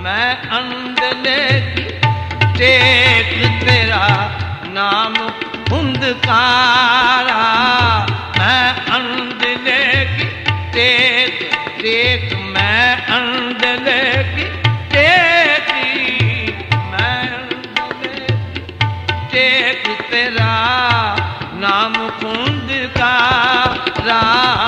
मैं अंधले की टेक तेरा नाम हुंदकारा। मैं अंधले की टेक टेक मैं अंधले की टेक मैं अंधले की टेक तेरा नाम हुंदकारा।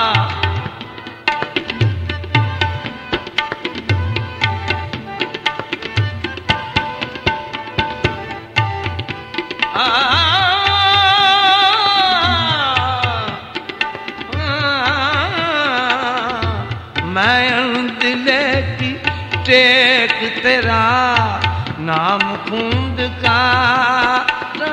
मैं अंधले की टेक तेरा नाम हुंदकारा।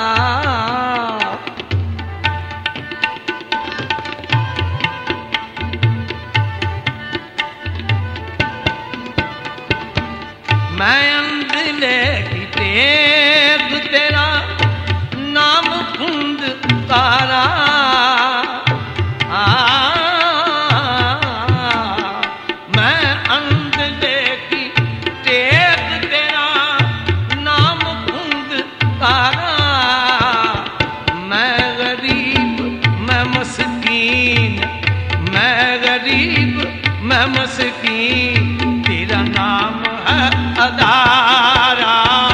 मैं अंधले की टेक तेरा नाम हुंदकारा। मैं अंधले की टेक तेरा नाम हुंदकारा। मैं गरीब मैं मस्कीन मैं गरीब मैं मस्कीन तेरा नाम है अदारा।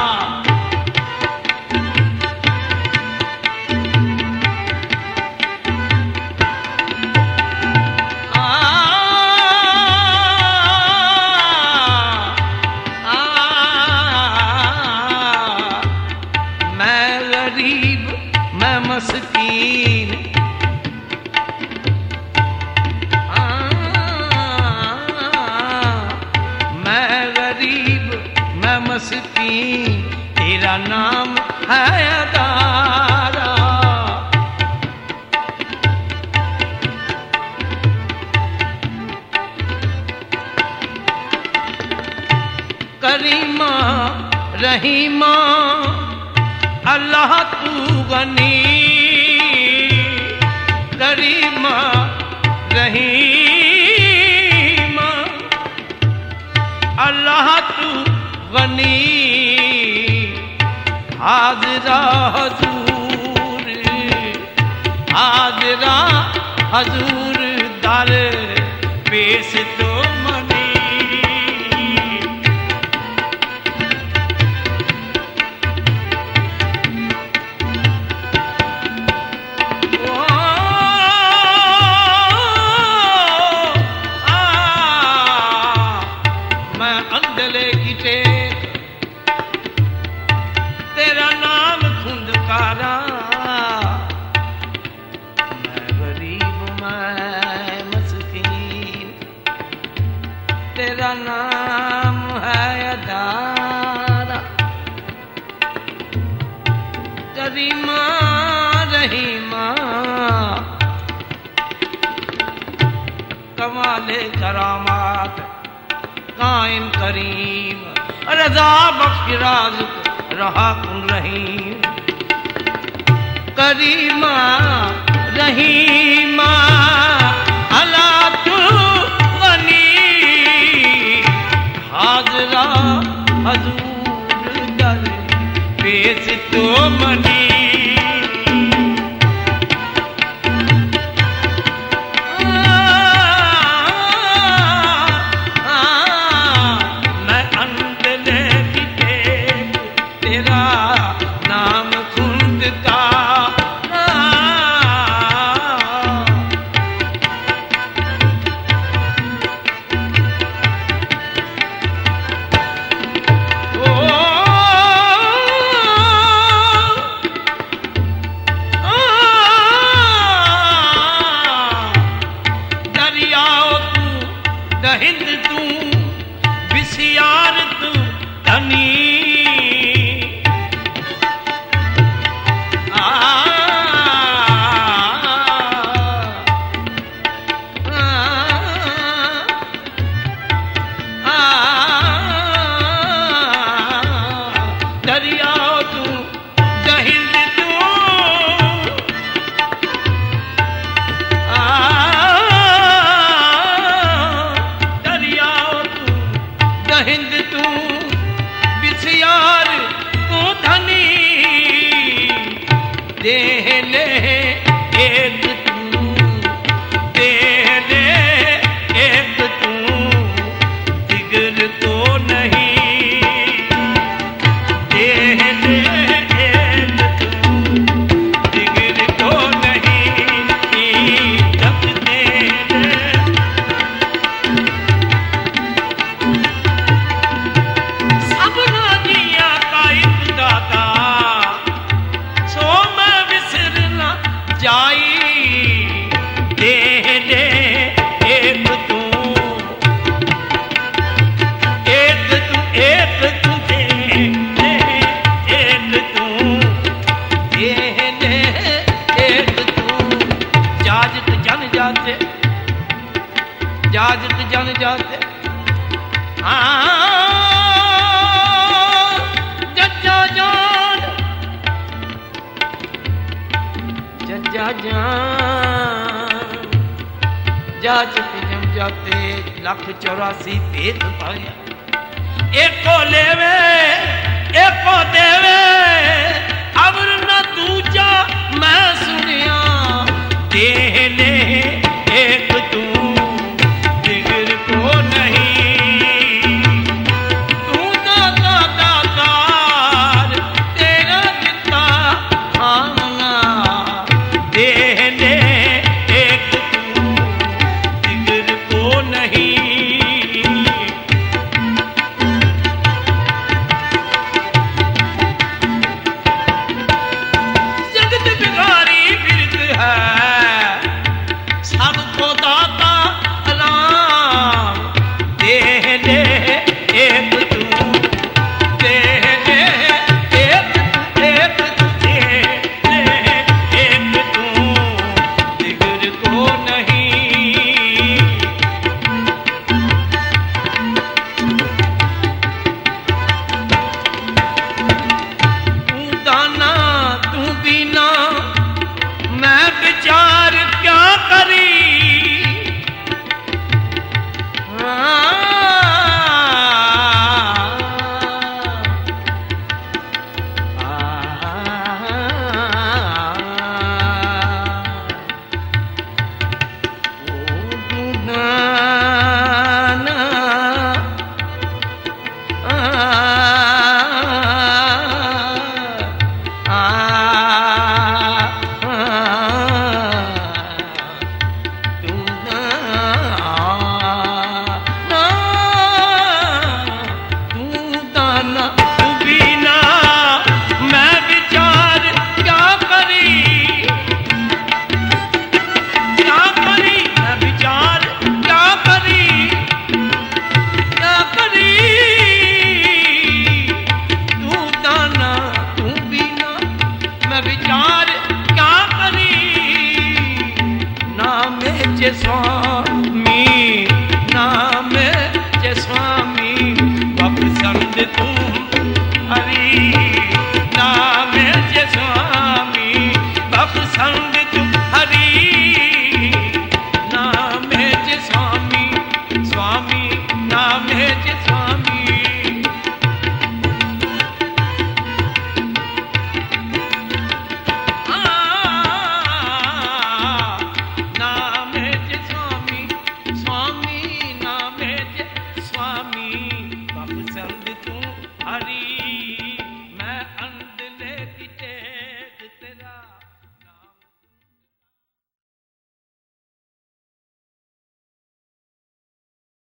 मैं गरीब मैं मस्कीन मैं गरीब मैं मस्कीन तेरा नाम है अदारा। करीमा रहीमा अल्लाह तू गनी। करीमा रहीमा अल्लाह तू गनी। हाजरा हजूर हाजरा हजूर दर पेश तो मनी। मैं अंधले की टेक तेरा नाम हुंदकारा। मैं गरीब मैं मस्कीन तेरा नाम है अदारा। करीमा रहीमा कमाले करामात कायम करीम रज़ा बख्श राज रहा कुन रहीम। करीमा रहीमा अला तू गनी। हाजरा हजूर दर पेश तो मनी। हिंद तू विसियार तू धनी। दरियाओ तू दहिंद तू दरिया जाजत जन जाते जज्जा जान जज्जा जान जाजत जन जाते 184 भेद पाया एको लेवे एको देवे अवर न दूजा मैं सुनिया देह ले एक तू दिगर को नहीं तू दाता दातार तेरा दिता खाना देह ले एक तू दिगर को नहीं स्वामी नाम जय स्वामी बपसंद तुम हरि नाम जय स्वामी बपसंद